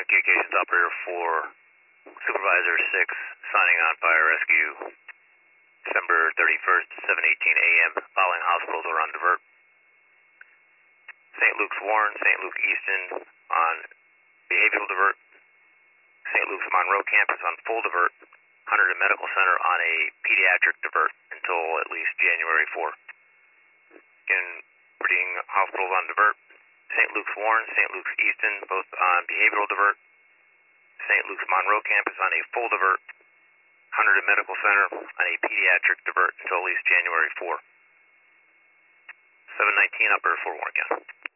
Communications Operator 4, Supervisor 6, signing on fire rescue, December 31st, 7:18 a.m. Following hospitals are on divert. St. Luke's Warren, St. Luke Easton on behavioral divert. St. Luke's Monroe campus on full divert. Hunterdon Medical Center on a pediatric divert until at least January 4. Again, putting hospitals on divert. St. Luke's Warren, St. Luke's Easton, both on behavioral divert. St. Luke's Monroe campus on a full divert. Hunterdon Medical Center on a pediatric divert until at least January 4. 719 Operator 4 Warren again.